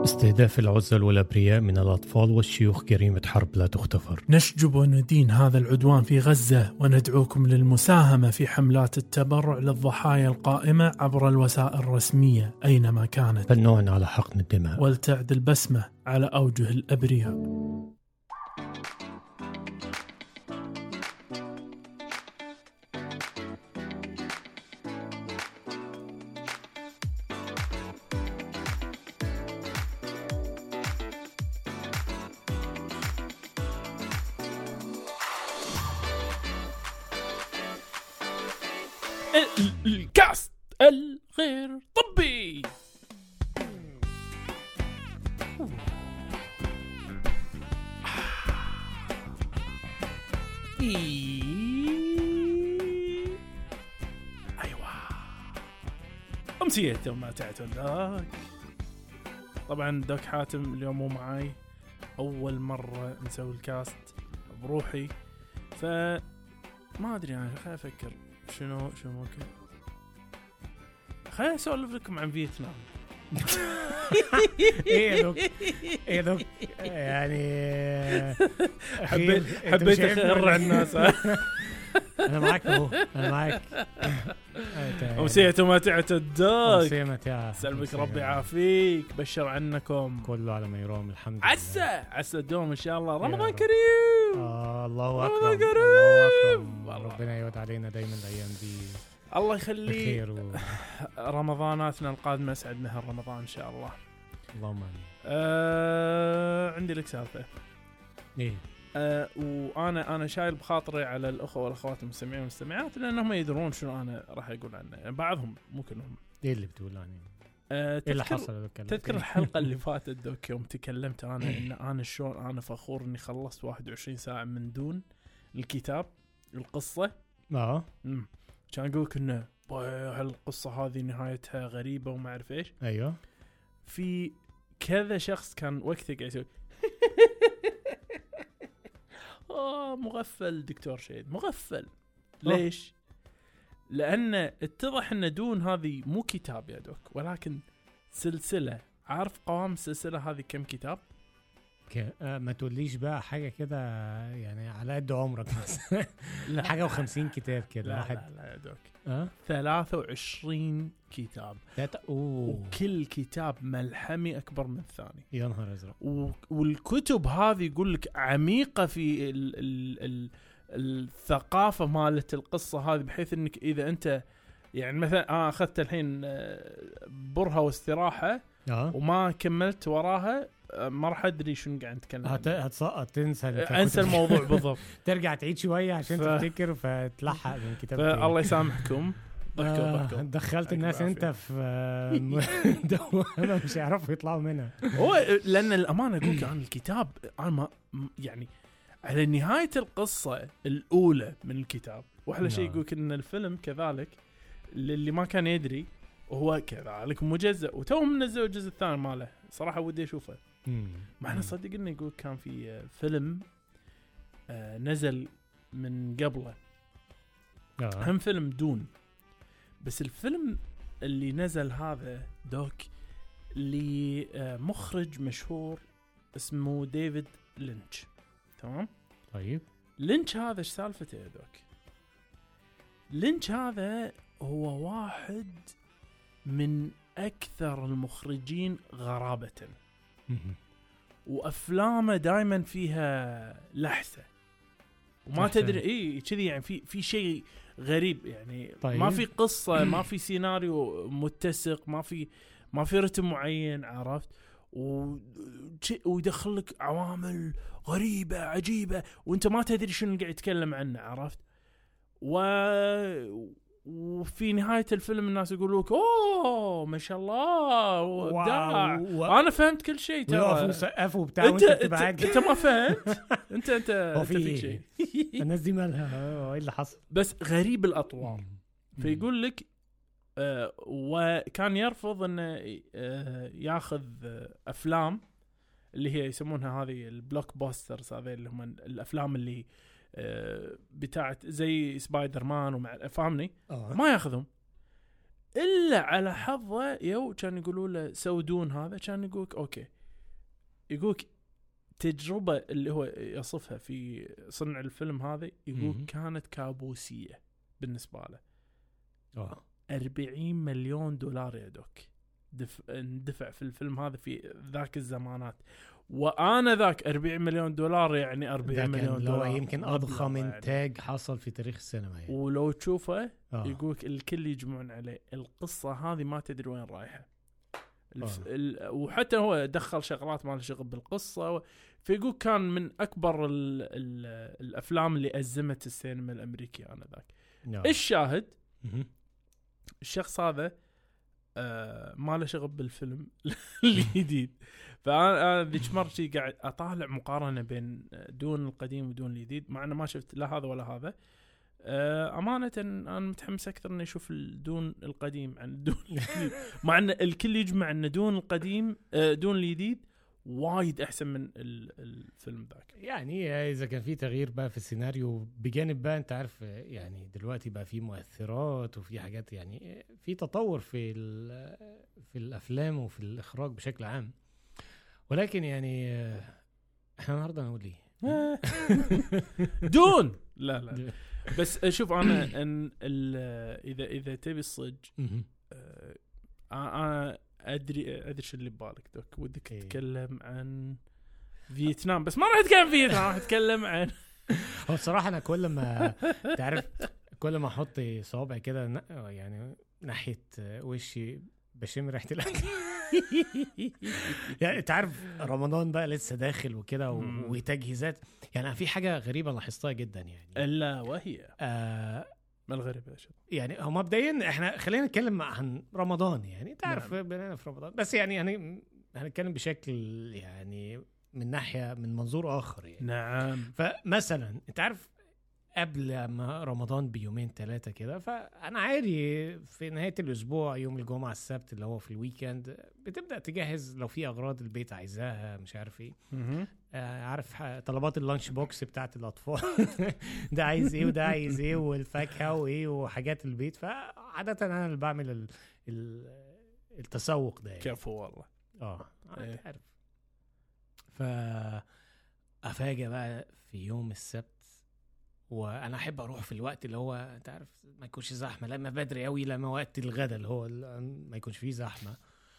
استهداف العزل والأبرياء من الأطفال والشيوخ جريمة حرب لا تغتفر. نشجب وندين هذا العدوان في غزة، وندعوكم للمساهمة في حملات التبرع للضحايا القائمة عبر الوسائل الرسمية أينما كانت، فلنعن على حقن الدماء ولتعد البسمة على أوجه الأبرياء. الكاست الغير طبي. ايوه امسيتهم ما تعتون. طبعا دوك حاتم اليوم مو معاي، اول مره نسوي الكاست بروحي، فما ادري انا خليني افكر شنو ممكن. خليني اسولف لكم عن فيتنام. ايه دوك يعني حبيت اخرع الناس. انا معك انا معك. امسيته ما تعتد دوك. سلمك ربي يعافيك، بشر عنكم كله على ما يروم. الحمد لله. عسى الدوم ان شاء الله. رمضان كريم. الله اكرم. ربنا يعود علينا دايما الايام دي، الله يخلي رمضاناتنا القادمه اسعد نهر رمضان ان شاء الله. اللهم امين. عندي لك سالفه. ايه وانا شايل بخاطري على الاخوه والاخوات المستمعين والمستمعات، لانهم يدرون شنو انا راح اقول عنه، يعني بعضهم مو كلهم. ايه اللي بتقول عني؟ ايه اللي حصل؟ تذكر الحلقه اللي فاتت دوك يوم تكلمت انا ان انا شلون انا فخور اني خلصت 21 ساعه من دون الكتاب القصه. كان اقولك انه هالقصه هذه نهايتها غريبه وما اعرف ايش. ايوه في كذا شخص كان وقتها قاعد يسوي مغفل دكتور شهيد مغفل. ليش؟ لأن اتضح أن دون هذه مو كتاب يا دوك، ولكن سلسلة. عارف قوام السلسلة هذه كم كتاب؟ ما تقوليش بقى حاجة كده يعني على قد عمرك بس. حاجة و50 كتاب كده. لا يا دوك 23 كتاب. وكل كتاب ملحمي أكبر من الثاني. يا نهار أزرق. والكتب هذه يقول لك عميقة في الثقافة مالت القصة هذه، بحيث انك اذا انت يعني مثلا اخذت الحين برهة واستراحة وما كملت وراها، ما راح ادري شنو قاعد نتكلم. هتسقط انسى الموضوع بالضبط. ترجع تعيد شوية عشان تفتكر فتلحق من كتاب. الله يسامحكم. دخلت الناس انت في دوامة مش يعرفوا يطلعوا منها. هو لان الامانة اقولك عن الكتاب انا يعني على نهاية القصة الأولى من الكتاب. وأحلى شيء يقولك إن الفيلم كذلك للي ما كان يدري وهو كذلك مجزء، وتوهم منزل الجزء الثاني ماله. صراحة ودي أشوفه. مع أنه صدق إنه يقول كان في فيلم نزل من قبله هم فيلم دون، بس الفيلم اللي نزل هذا دوك لمخرج مشهور اسمه ديفيد لينش. تمام. طيب لينش هذا ايش سالفته يا دوك؟ لينش هذا هو واحد من اكثر المخرجين غرابة، وافلامه دائما فيها لحسة وما تدري كذي، يعني في شيء غريب يعني. طيب. ما في قصة، ما في سيناريو متسق، ما في رتم معين، عرفت؟ ويدخلك عوامل غريبة عجيبة وانت ما تدري شنو قاعد يتكلم عنه، عرفت؟ وفي نهاية الفيلم الناس يقولوك اوه ما شاء الله وابداع. انا فهمت كل شيء ترى. وسقفوا بتاع انت ما فهمت. انت في شيء. الناس دي مالها ايه اللي حصل؟ بس غريب الاطوار. فيقول لك وكان يرفض انه ياخذ افلام اللي هي يسمونها هذه البلوك باسترز، هذه اللي هم الافلام اللي بتاعت زي سبايدر مان فاهمني. ما ياخذهم الا على حظه كان يقولوا له سوي دون هذا، كان يقولك اوكي، يقولك تجربة اللي هو يصفها في صنع الفيلم هذا، يقول كانت كابوسية بالنسبة له. 40 مليون دولار يا دوك اندفع في الفيلم هذا في ذاك الزمانات، وانا ذاك 40 مليون دولار يعني 40 مليون دولار يمكن اضخم انتاج حصل في تاريخ السينما يعني. ولو تشوفه يقولك الكل يجمعون عليه، القصة هذه ما تدري وين رايحة. وحتى هو دخل شغلات ما له شغل بالقصة، فيقول كان من أكبر الأفلام اللي أزمت السينما الأمريكية آنذاك. الشاهد الشخص هذا ما له شغل بالفيلم الجديد. فأنا ذيك مرة قاعد أطالع مقارنة بين دون القديم ودون الجديد، مع أنه ما شفت لا هذا ولا هذا. أمانة أنا متحمس أكثر إني أشوف الدون القديم عن الدون الجديد، مع أن الكل يجمع أن دون القديم دون الجديد وايد أحسن من الفيلم ذاك. يعني إذا كان في تغيير بقى في السيناريو بجانب بقى أنت عارف، يعني دلوقتي بقى في مؤثرات وفي حاجات، يعني في تطور في الأفلام وفي الإخراج بشكل عام. ولكن يعني إحنا النهاردة نقول إيه؟ دون لا بس شوف انا ان اذا تبي الصج انا ادري شو اللي ببالك دوك، ودك تتكلم عن فيتنام، بس ما راح اتكلم فيتنام، راح اتكلم عن هو بصراحه انا كل ما تعرف كل ما احط صوابعي كده يعني ناحيه وشي بشم ريحه الاكل. يعني تعرف رمضان بقى لسه داخل وكده وتجهيزات. يعني في حاجه غريبه لاحظتها جدا يعني، الا وهي ما الغريب يا شباب؟ يعني هو مبدئيا احنا خلينا نتكلم عن رمضان، يعني تعرف بنانا في رمضان، بس يعني هنتكلم بشكل يعني من ناحيه من منظور اخر يعني. نعم. فمثلا انت عارف قبل ما رمضان بيومين 3 كده، فانا عادي في نهايه الاسبوع يوم الجمعه السبت اللي هو في الويكند بتبدا تجهز لو في اغراض البيت عايزاها مش عارف ايه، عارف طلبات اللانش بوكس بتاعت الاطفال. ده عايز ايه وده عايز ايه والفاكهه وايه وحاجات البيت. فعاده انا اللي بعمل التسوق ده يعني. كفو والله. عارف. افاجئ بقى في يوم السبت، وانا احب اروح في الوقت اللي هو انت عارف ما يكونش زحمه، لما بدري قوي لما وقت الغداء اللي هو ما يكونش فيه زحمه.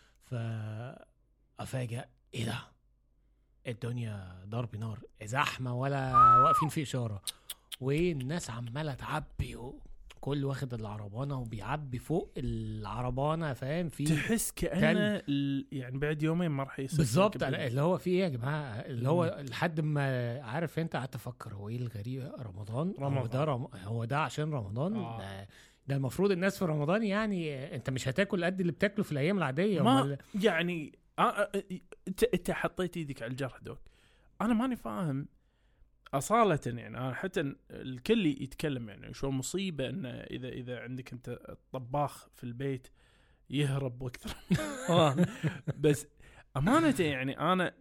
فافاجئ ايه ده، الدنيا ضرب نار، زحمه ولا واقفين في اشاره، والناس عماله تعبي، كل واخد العربانه وبيعبي فوق العربانه، فاهم؟ في تحس كأنه يعني بعد يومين ما راح يصير بالظبط اللي هو في ايه يا جماعه، اللي هو لحد ما عارف انت قعدت افكر هو ايه الغريب، رمضان. هو ده عشان رمضان. ده المفروض الناس في رمضان يعني انت مش هتاكل قد اللي بتاكله في الايام العاديه. ما يعني انت حطيت ايدك على الجرح دوك. انا ماني فاهم أصالة يعني. أنا حتى الكل يتكلم يعني شو مصيبة إن إذا عندك أنت الطباخ في البيت يهرب وقت رمضان. بس أمانة يعني أنا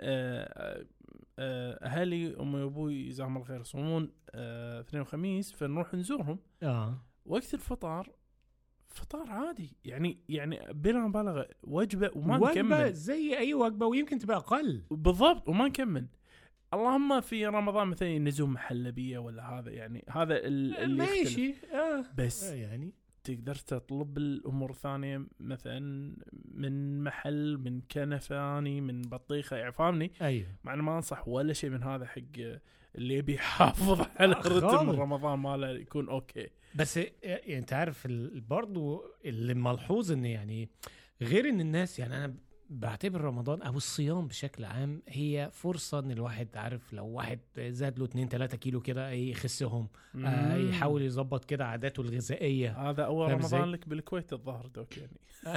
أهلي أمي وأبوي جزاهم الله خير يصومون اثنين وخميس، فنروح نزورهم. وقت الفطار فطار عادي يعني بلا مبالغة وجبة وما نكمل، زي أي وجبة ويمكن تبقى أقل بالضبط وما نكمل. اللهم في رمضان مثلا ينزلون محلبية ولا هذا، يعني هذا اللي ماشي بس يعني تقدر تطلب الأمور الثانية مثلا من محل، من كنفاني، من بطيخة، يعني فاهمني؟ أيوه. مع أنه ما أنصح ولا شيء من هذا حق اللي يبي يحافظ على رتم رمضان ماله يكون أوكي. بس يعني أنت عارف برضو اللي ملحوظ إن يعني غير إن الناس، يعني أنا بعتبر رمضان او الصيام بشكل عام هي فرصة ان الواحد عارف لو واحد زاد له 2-3 كيلو كده يخسهم، يحاول يظبط كده عاداته الغذائية. هذا اول رمضان لك بالكويت الظهر دوك يعني.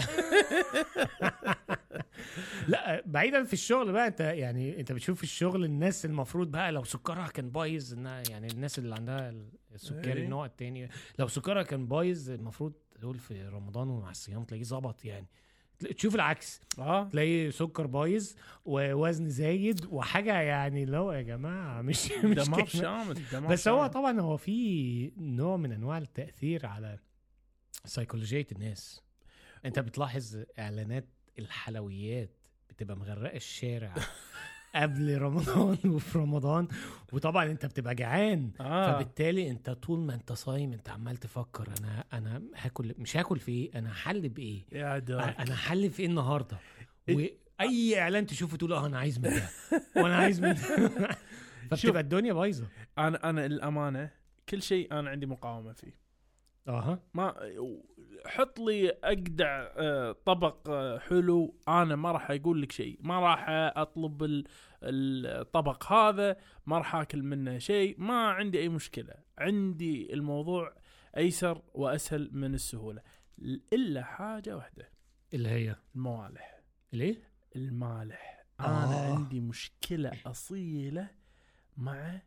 لا بعيدا في الشغل بقى، انت يعني انت بتشوف في الشغل الناس المفروض بقى لو سكرها كان بايظ، يعني الناس اللي عندها السكري النوع التاني لو سكرها كان بايظ المفروض دول في رمضان ومع الصيام تلاقيه ظبط. يعني تشوف العكس، تلاقي سكر بايظ ووزن زايد وحاجه، يعني اللي هو يا جماعه مش دمار شامل. بس هو طبعا هو في نوع من انواع التاثير على سيكولوجيه الناس. انت بتلاحظ اعلانات الحلويات بتبقى مغرقه الشارع قبل رمضان وفي رمضان، وطبعا انت بتبقى جعان فبالتالي انت طول ما انت صايم انت عمال تفكر انا هاكل، مش هاكل في ايه، انا هحل بايه، انا هحل في ايه النهارده، واي اعلان تشوفه تقول انا عايز من ده وانا عايز من ده فبتبقى الدنيا بايظه. انا الامانه كل شيء انا عندي مقاومه فيه. ما حط لي اجدع طبق حلو، انا ما راح اقول لك شيء، ما راح اطلب الطبق هذا، ما راح اكل منه شيء، ما عندي اي مشكله. عندي الموضوع ايسر واسهل من السهوله، الا حاجه واحده اللي هي الموالح. ليه المالح؟ انا عندي مشكله اصيله مع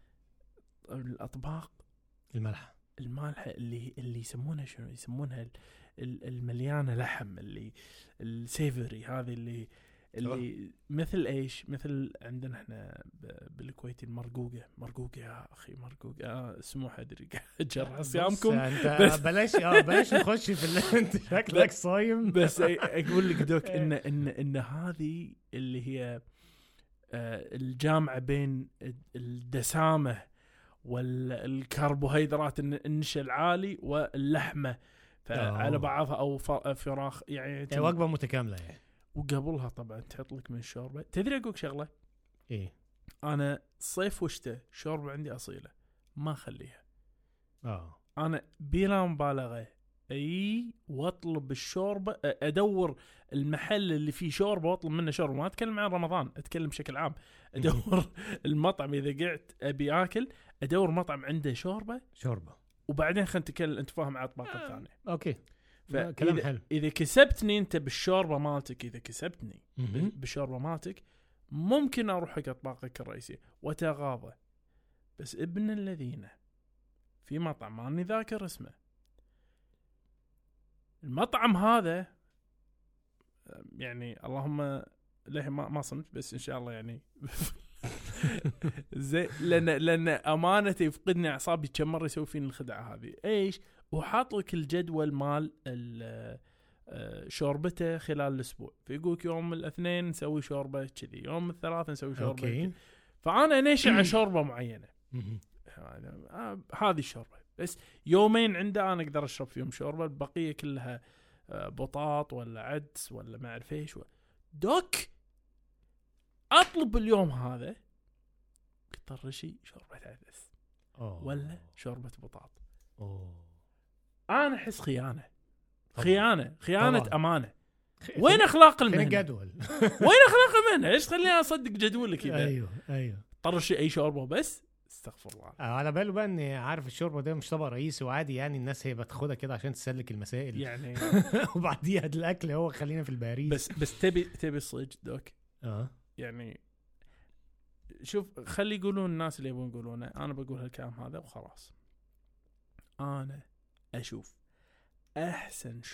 الاطباق المالحه اللي يسمونها شنو يسمونها، المليانه لحم، اللي السيفري هذه اللي مثل ايش، مثل عندنا احنا بالكويت مرقوقه يا اخي، مرقوقه اسمه ادري جرح صيامكم انت بلاش نخش في اللي انت شكلك صايم. بس اقول لك دوك ان هذه اللي هي الجامعه بين الدسامه والكربوهيدرات النشا العالي واللحمه على بعضها، او فراخ، يعني وجبه متكامله يعني. وقبلها طبعا تحط لك من الشوربه. تدري اقولك شغله ايه؟ انا صيف وشتاء شوربه عندي اصيله ما اخليها. انا بلا مبالغه واطلب الشوربه، ادور المحل اللي فيه شوربه واطلب منه شوربه. ما اتكلم عن رمضان، اتكلم بشكل عام. ادور المطعم اذا قعدت ابي اكل، ادور مطعم عنده شوربه وبعدين خلينا نتكلم، انت فاهم، على اطباق الثانيه. اوكي، كلام حلو. اذا كسبتني انت بالشوربه مالتك، اذا كسبتني بالشوربه مالتك، ممكن اروح حق اطباقك الرئيسيه واتغاضى. بس ابن الذين في مطعم ماني ذاكر اسمه، المطعم هذا يعني اللهم له ما صنف، بس ان شاء الله يعني زي لان امانتي يفقدني اعصابي كم مره يسوي فيني الخدعه هذه. ايش؟ وحاط لك الجدول مال شوربته خلال الاسبوع، فيقولك يوم الاثنين نسوي شوربه كذي، يوم الثلاث نسوي شوربه كذي. فانا نشع شوربه معينه، هذه الشوربه بس يومين عنده انا اقدر اشرب فيهم شوربه، البقيه كلها بطاط ولا عدس ولا ما اعرف ايش. دوك اطلب اليوم هذا طرشي شوربه عدس ولا شوربه بطاط. انا احس خيانه طبعا. امانه. وين اخلاق المهنه؟ الجدول وين اخلاق المهنه؟ ايش خليني اصدق جدولك كذا؟ ايوه طرشي اي شوربه بس، استغفر الله. على باله بقى اني عارف الشوربه ده مش طبق رئيسي وعادي، يعني الناس هي بتاخدها كده عشان تسلك المسائل يعني وبعديها الاكل هو خلينا في الباريس. بس تبي الصج دوك. يعني شوف، خلي يقولون الناس اللي يبون يقولونه، انا بقول هالكلام هذا وخلاص. انا اشوف احسن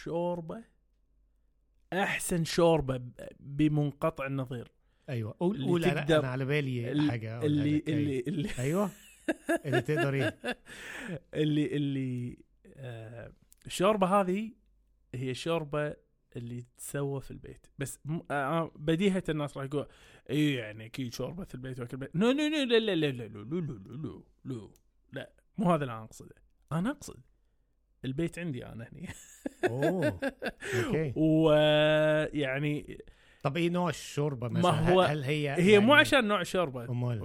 شوربه بمنقطع النظير. ايوه قول انا على بالي حاجه اللي ايوه اللي تقدر ايه اللي الشوربه هذه هي شوربه اللي تسوى في البيت. بس بديهة الناس راح يقول اي يعني اكيد شوربه في البيت واكل البيت. لا لا لا لا لا لا لا لا لا، مو هذا اللي انا اقصده. انا اقصد البيت عندي انا هني. اوكي. ويعني طب ايه نوع الشوربه مثلا؟ ما هو هل هي يعني مو عشان نوع الشوربه.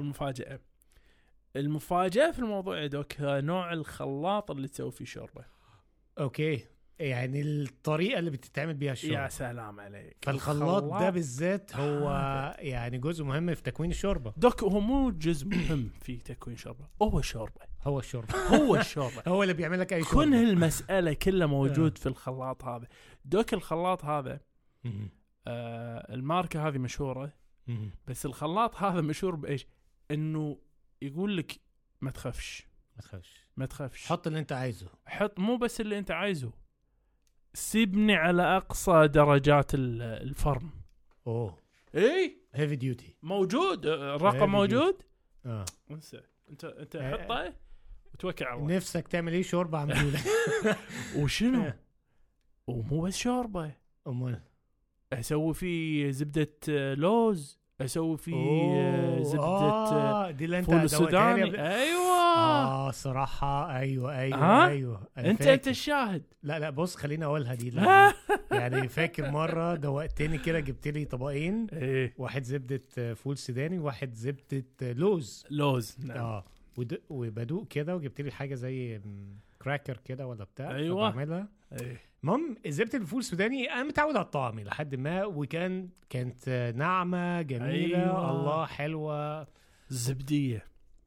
المفاجأة في الموضوع يا دوك نوع الخلاط اللي تسوي فيه شوربه. اوكي، يعني الطريقه اللي بتتعمل بيها الشوربه. يا سلام عليك. فالخلاط ده بالذات هو يعني جزء مهم في تكوين الشوربه. دوك هو مو جزء مهم في تكوين الشوربه، هو الشوربه هو اللي بيعمل لك اي شوربه. كل المساله كلها موجود في الخلاط هذا. دوك الخلاط هذا الماركه هذه مشهوره، بس الخلاط هذا مشهور بايش؟ انه يقول لك ما تخافش، حط اللي انت عايزه، حط مو بس اللي انت عايزه، سيبني على اقصى درجات الفرم. اي هيفي ديوتي موجود، الرقم موجود. انت حطه وتوكل على الله. نفسك تعمل ايه شوربه اعمله لك. وشنو ومو بس شوربه، امال اسوي فيه زبده لوز، اسوي فيه زبده دي اللي انت فول دوقتها لي السوداني. ايوه صراحه ايوه ها؟ ايوه انت الشاهد. لا بص خليني اقولها دي يعني فاكر مره دوقتني كده، جبت لي طبقين، ايه واحد زبده فول سوداني وواحد زبده لوز. نعم. وبدوق كده، وجبت لي حاجه زي كراكر كده ولا بتاع. أيوة. بعملها. ايه المهم زبده الفول السوداني انا متعود على الطعم لحد ما، كانت ناعمه جميله. أيوة. الله حلوه زبديه.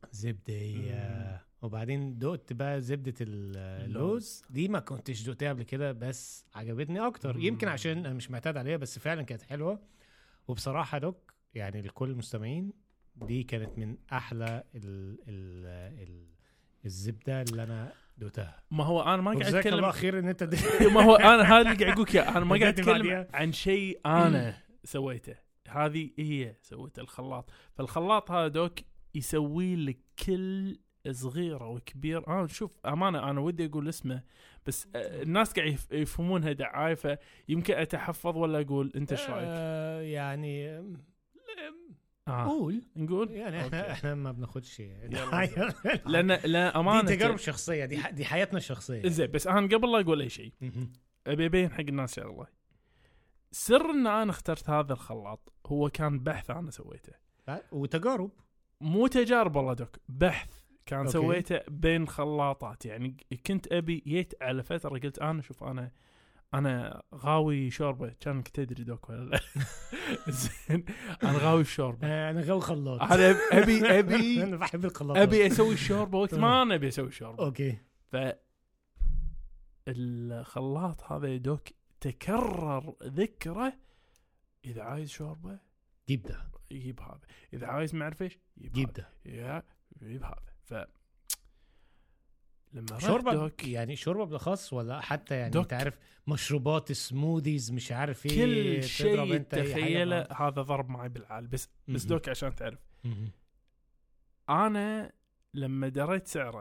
وبعدين دقت بقى زبده اللوز دي، ما كنتش دقتها قبل كده بس عجبتني اكتر. يمكن عشان انا مش معتاد عليها، بس فعلا كانت حلوه. وبصراحه دوك يعني لكل المستمعين، دي كانت من احلى الزبده اللي انا دوتها. ما هو انا ما قاعد اتكلم اتكلم اخير ان انت ما هو انا هذا اللي قاعد اقولك انا ما قاعد اتكلم بعديها. عن شيء انا سويته، هذه هي سويت الخلاط. فالخلاط هذا دوك يسوي لك كل صغيره وكبيره. شوف امانه انا ودي اقول اسمه، بس الناس قاعد يفهمونها دعايه، فيمكن اتحفظ ولا اقول. انت ايش رايك؟ يعني نقول يعني احنا ما بناخدش لان لا امانه دي تجارب شخصيه، دي حياتنا الشخصيه. زين بس انا قبل لا اقول اي شيء ابي ابين حق الناس شغله. سر ان انا اخترت هذا الخلاط هو كان بحث انا سويته، وتجارب، مو تجارب والله دوك، بحث كان أوكي. سويته بين خلاطات. يعني كنت ابي جيت على فتره قلت انا شوف انا غاوي شوربه. كانك تدري دوك ولا لا؟ زين انا غاوي الشوربه، انا غاوي خلاط. انا ابي انا بحب الخلاط، ابي اسوي الشوربه وقت ما انا ابي اسوي الشوربه. اوكي. الخلاط هذا يا دوك تكرر ذكره. اذا عايز شوربه جيب ده، يجيب هذا. اذا عايز ما اعرف ايش جيب ده، يجيب هذا. لما شوربه يعني شوربه بالاخص، ولا حتى يعني انت عارف مشروبات سموذيز مش عارف ايه، كل شيء تخيله هذا ضرب معي بالعال. بس دوك عشان تعرف انا لما دريت سعره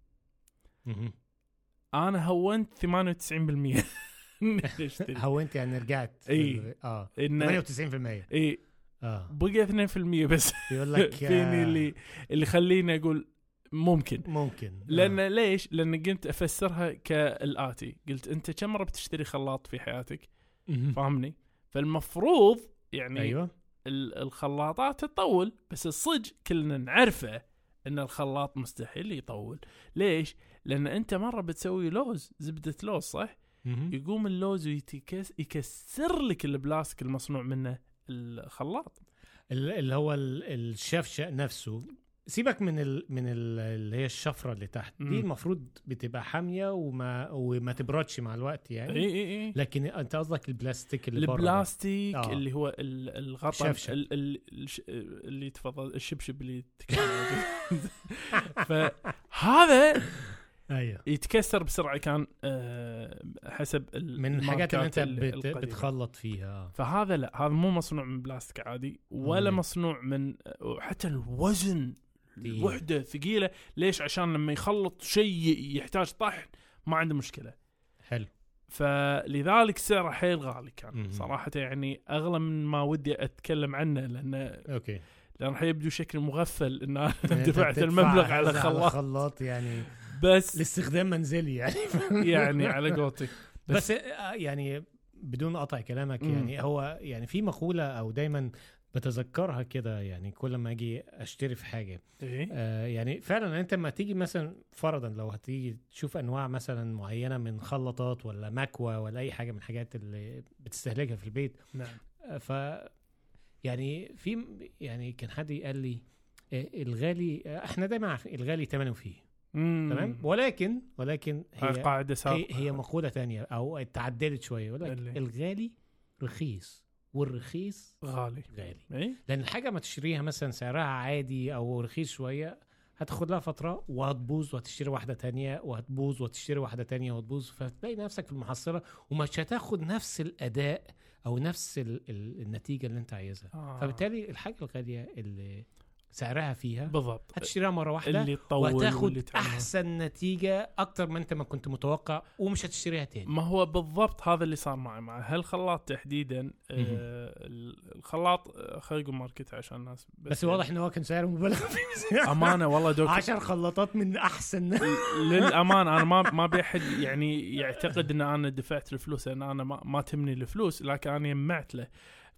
انا هونت 98%. هونت يعني رجعت 98%. اي بقي 2% بس. يقول لك فيني اللي خليني اقول ممكن. لان ليش؟ لان قمت افسرها كالاتي. قلت انت كم مره بتشتري خلاط في حياتك؟ فاهمني؟ فالمفروض يعني ايوه الخلاطات تطول، بس الصج كلنا نعرفه ان الخلاط مستحيل يطول. ليش؟ لان انت مره بتسوي لوز، زبده لوز صح؟ يقوم اللوز يكسر لك البلاستيك المصنوع منه الخلاط، اللي هو الشفشة نفسه. سيبك من اللي هي الشفرة اللي تحت دي، المفروض بتبقى حامية وما تبردش مع الوقت يعني. إيه. لكن انت قصدك البلاستيك اللي البلاستيك اللي هو الغطاء اللي تفضل الشبشب اللي فهذا ايوه يتكسر بسرعه. كان حسب من الحاجات اللي انت بتخلط فيها. فهذا لا، هذا مو مصنوع من بلاستيك عادي ولا مصنوع من حتى الوزن الوحده ثقيله. ليش؟ عشان لما يخلط شيء يحتاج طحن ما عنده مشكله. حلو. فلذلك سعره حيل غالي كان صراحه، يعني اغلى من ما ودي اتكلم عنه، لان حيبدو شكل مغفل ان انا دفعت المبلغ على خلاط يعني بس لاستخدام منزلي يعني. يعني على قولتك. بس يعني بدون قطع كلامك يعني هو يعني في مقولة او دايما بتذكرها كده، يعني كل ما اجي اشتري في حاجة يعني فعلا انت ما تيجي مثلا فرضا لو هتيجي تشوف انواع مثلا معينة من خلطات ولا مكوى ولا اي حاجة من الحاجات اللي بتستهلكها في البيت. نعم. يعني يعني كان حد قال لي الغالي، احنا دايما عارفين الغالي ثمنه فيه. تمام. ولكن هي مقولة تانية او تعدلت شوية، يقول لك الغالي رخيص والرخيص غالي. لان الحاجة ما تشتريها مثلا سعرها عادي او رخيص شوية، هتاخد لها فترة وهتبوظ وهتشتري واحدة تانية وهتبوظ وتشتري واحدة تانية وهتبوظ، فتلاقي نفسك في المحصلة ومش هتاخد نفس الأداء أو نفس النتيجة اللي انت عايزها. فبالتالي الحاجة الغالية اللي سعرها فيها بالضبط هتشتريها مرة واحدة اللي تطول وتاخد احسن نتيجة اكتر ما انت ما كنت متوقع ومش هتشتريها تاني. ما هو بالضبط هذا اللي صار معي مع هالخلاط تحديدا. الخلاط خلينا نقول ماركته عشان الناس بس واضح انه هو كان سعره مبالغ فيه. امانه والله دوك 10 خلاطات من احسن. للامانه انا ما بيحد يعني يعتقد ان انا دفعت الفلوس لان انا ما تهمني الفلوس لكن انا جمعت له.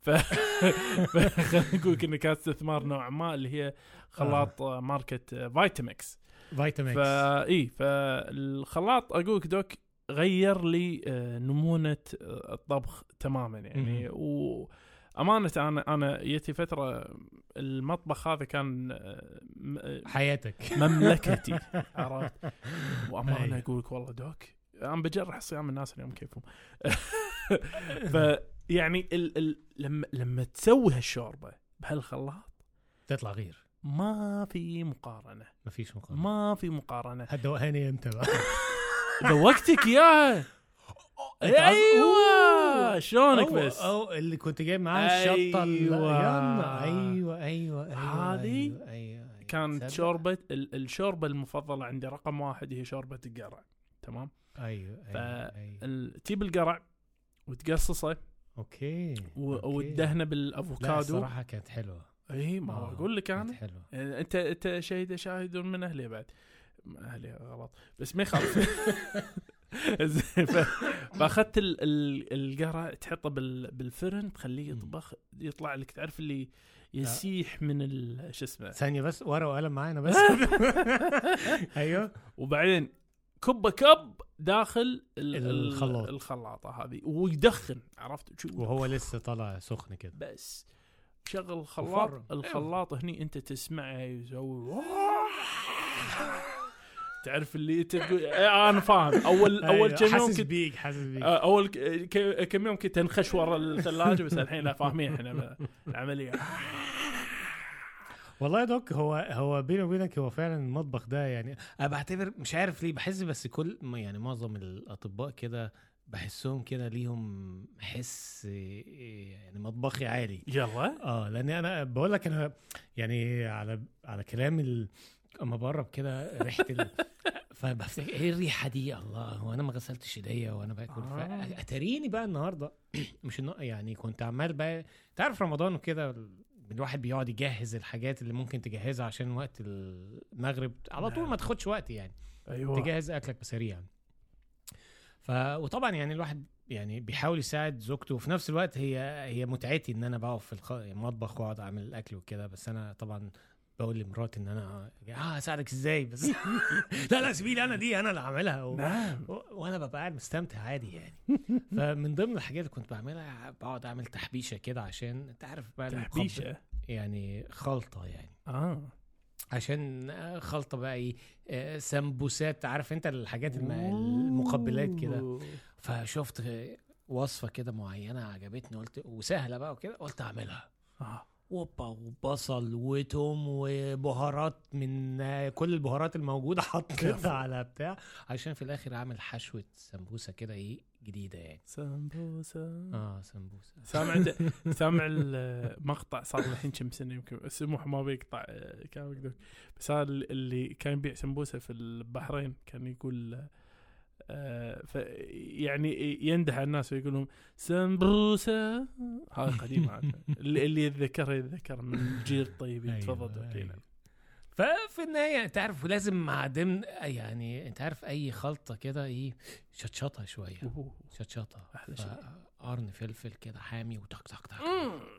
خلينا نقول انه كان استثمار نوع ما اللي هي خلاط ماركة فيتامكس. فالخلاط اقولك دوك غير لي نمونة الطبخ تماما يعني. وامانة انا يتي فترة المطبخ هذا كان حياتك مملكتي عرفت. وامانة اقولك والله دوك انا بجرح صيام الناس اليوم كيفهم. يعني لما تسوي هالشوربة بهالخلاط تطلع غير. ما في مقارنة. ما في مقارنة. هدوقني امتى بقى؟ ذوقتك اياها. ايوه شلونك بس او اللي كنت جايب معاه الشطه. ايوه هذه كانت شوربة الشوربة المفضلة عندي رقم 1 هي شوربة القرع. تمام. تجيب القرع وتقصصه اوكي وتدهنه بالافوكادو. صراحه كانت حلوه. اي ما اقول لك انا انت شاهد من اهلي بعد اهلي غلط بس ما يخالف. فاخذت القرع تحطه بالفرن تخليه يطبخ يطلع لك تعرف اللي يسيح من شو اسمه. ثانيه بس ورقه وقلم معانا بس. ايوه. وبعدين كب داخل الخلاطه هذه ويدخن عرفت وهو لسه طالع سخن كده. بس شغل الخلاط هني انت تسمعه يسوي تعرف اللي تقول انا فاهم. اول كم يوم حاسس بيك اول كم يوم كنت انخش ورا الثلاجه بس الحين لا فاهمين احنا العمليه. والله يا دوك هو بيني وبينك هو فعلا المطبخ ده يعني انا بعتبر مش عارف ليه بحس بس كل يعني معظم الاطباء كده بحسهم كده ليهم حس يعني مطبخي عالي. يلا لاني انا بقول لك انا يعني على كلام اما بقرب كده ريحه فبفتكر ايه الريحه دي. الله هو انا ما غسلتش ايديا وانا باكل. اتريني بقى النهارده مش يعني كنت عمال بقى تعرف رمضان وكده الواحد بيقعد يجهز الحاجات اللي ممكن تجهزها عشان وقت المغرب على طول ما تاخدش وقت يعني. أيوة. تجهز اكلك بسريع. وطبعا يعني الواحد يعني بيحاول يساعد زوجته وفي نفس الوقت هي متعتي ان انا بقف في المطبخ واقعد اعمل الاكل وكده. بس انا طبعا بقول لمراتي ان انا اساعدك ازاي بس. لا سيبيلي انا دي انا اللي هعملها وانا ببقى قاعد مستمتع عادي يعني. فمن ضمن الحاجات اللي كنت بعملها بقعد اعمل تحبيشه كده عشان انت عارف بقى تحبيشه يعني خلطه يعني عشان خلطه بقى ايه سمبوسات عارف انت الحاجات المقبلات كده. فشفت وصفه كده معينه عجبتني قلت وسهله بقى وكده قلت اعملها. وبصل وتوم وبهارات من كل البهارات الموجوده حطيتها على بتاع عشان في الاخر اعمل حشوه سمبوسه كده ايه جديده يعني. سمبوسه سامع المقطع صار الحين كم سنه يمكن سموح ما بيقطع كان بس هذا اللي كان يبيع سمبوسه في البحرين كان يقول يعني يندح الناس ويقولون سمبوسه. هذا قديم اللي يتذكر من الجيل الطيب. تفضل. أيوة. ففي النهايه تعرف لازم مع ضمن يعني انت عارف اي خلطه كده ايه شطشطه شويه شطشطه قرن فلفل كده حامي وتك تك تك.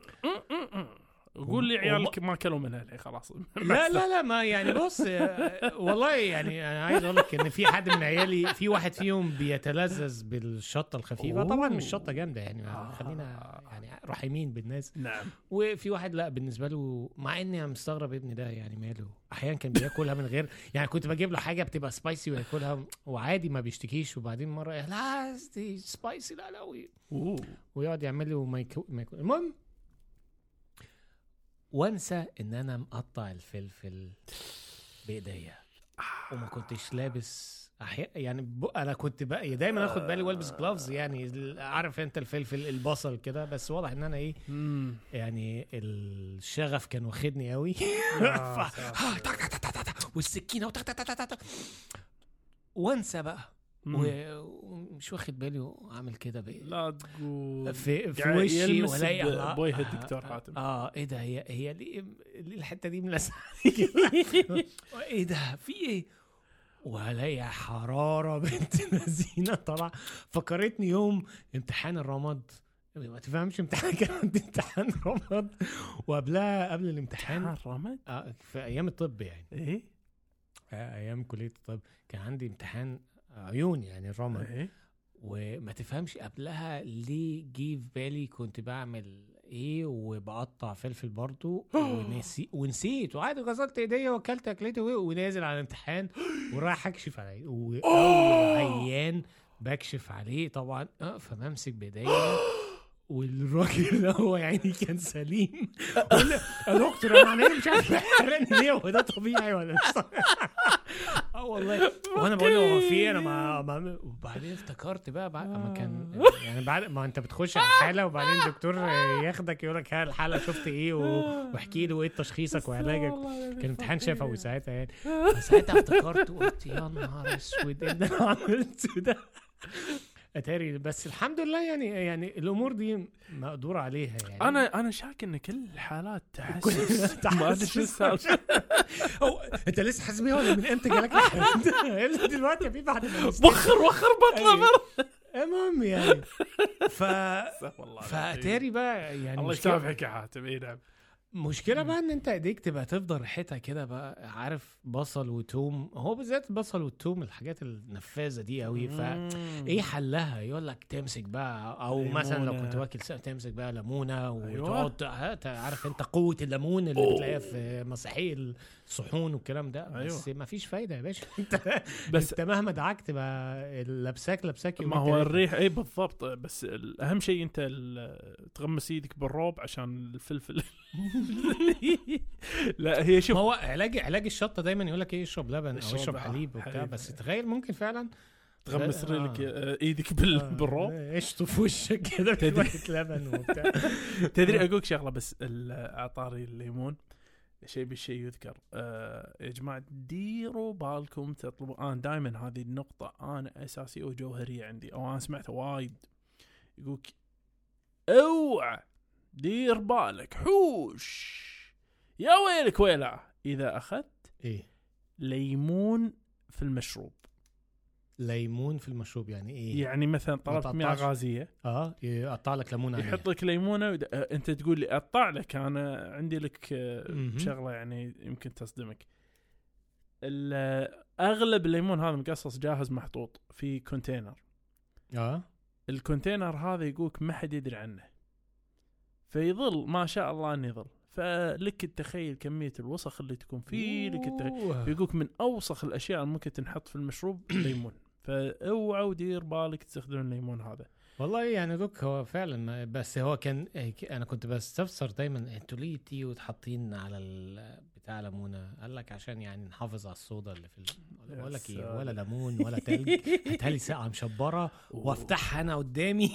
قول لي عيالك ما كلوا منها خلاص. لا ما يعني بص والله يعني انا عايز اقول لك ان في حد من عيالي في واحد فيهم بيتلذذ بالشطه الخفيفه. طبعا مش شطه جامده يعني خلينا يعني رحيمين بالناس. نعم. وفي واحد لا بالنسبه له مع اني انا مستغرب ابني ده يعني ماله احيانا كان بياكلها من غير يعني كنت بجيب له حاجه بتبقى سبايسي وياكلها وعادي ما بيشتكيش. وبعدين مره لا دي سبايسي لا ويقعد يعمل له ما ياكل. المهم وانسى ان انا مقطع الفلفل بايديا وما كنتش لابس يعني انا كنت بقى دايما اخد بالي والبس جلافز، يعني عارف انت الفلفل البصل كده، بس واضح ان انا ايه يعني الشغف كان واخدني قوي والسكينه وانسى بقى ومش واخد بالي وعامل كده لا تقول في وشي ولاقي بويه الدكتور حاتم ايه ده، هي ليه الحته دي ملسعه ايه ده في ايه، وهلاقي حراره بنت لذينه طلع. فكرتني يوم امتحان الرمض، ما تفهمش امتحان كان عندي امتحان رمض، وقبلها قبل الامتحان رمض في ايام الطب يعني ايه ايام كليه الطب كان عندي امتحان عيون يعني الرمض ايه. وما تفهمش قبلها ليه جه في بالي كنت بعمل ايه وبقطع فلفل برضو ونسيت وعادي غسلت ايديا واكلت اكلتي ونازل على الامتحان ورايح اكشف عليه واول عيان بكشف عليه طبعا فممسك بايديا والراجل هو يعني كان سليم يا دكتور انا عمال مش عارف احرقني ليه، هو ده طبيعي ولا مش والله. وانا بقول له هو في انا ما وبعدين افتكرت بقى بعد ما كان يعني بعد ما انت بتخش على الحاله وبعدين الدكتور ياخدك يقول لك ها الحاله شفت ايه واحكي له ايه تشخيصك وعلاجك. كان امتحان شفوي ساعتها يعني، ساعتها افتكرت وقلت يا نهار اسود ايه اللي انا عملته ده اتاري. بس الحمد لله يعني الامور دي مقدور عليها يعني. انا شاك ان كل الحالات تحسس ما ادري شو السالفه. انت لسه حاسس بيها ولا من امتى جالك الحاله دلوقتي في بعد ما وخر بطلع المهم يعني فاتاري بقى يعني الله يسامحك يا حاتم. ايه نعم مشكلة بقى ان انت ايديك تبقى تفضل ريحتها كده بقى، عارف بصل وتوم، هو بالذات البصل والتوم الحاجات النفاذة دي قوي. ايه حلها؟ يقول لك تمسك بقى او ليمونة. مثلا لو كنت واكل تمسك بقى ليمونة وتقعد عارف انت قوة الليمون اللي بتلاقيها في مساحيق الصحون والكلام ده. بس ما فيش فايدة يا باشا انت بس انت مهما دعكت بقى لبساك ما هو الريح ايه بالضبط. بس الاهم شيء انت تغمس ايدك بالروب عشان الفلفل. لا هي شوف هو علاج الشطه دايما يقول لك ايه اشرب لبن او اشرب حليب وبتاع. بس تخيل ممكن فعلا تغمس رجلك ايدك بالروب اشطف وشك كده بشويه لبن وبتاع. تدري اقولك شغله بس اعطاري الليمون شيء بالشيء يذكر. يا جماعه ديروا بالكم تطلبوا. انا دائما هذه النقطه انا اساسيه وجوهريه عندي او انا سمعتها وايد يقولك اوعى دير بالك حوش يا ويلك ويلا اذا اخذت ايه ليمون في المشروب. ليمون في المشروب يعني ايه؟ يعني مثلا طلبت مياه غازيه يقطع لك ليمونه، يحط لك ليمونه انت تقول لي اقطع لك انا عندي لك شغله يعني يمكن تصدمك. اغلب الليمون هذا مقصص جاهز محطوط في كونتينر. الكونتينر هذا يقولك ما حد يدري عنه فيظل ما شاء الله انه يظل. فلك التخيل كمية الوسخ اللي تكون فيه. لك التخيل يقولك من اوسخ الاشياء اللي ممكن تنحط في المشروب ليمون. فاوعى ودير بالك تستخدم الليمون هذا. والله يعني دوك هو فعلا. بس هو كان انا كنت بستفسر دايما انتوا ليه تيجوا تحطين على بتاع ليمونه؟ قال لك عشان يعني نحافظ على الصودا اللي في بقول لك ايه ولا ليمون ولا تلج. هاتلي ساقعه مشبره وافتحها انا قدامي.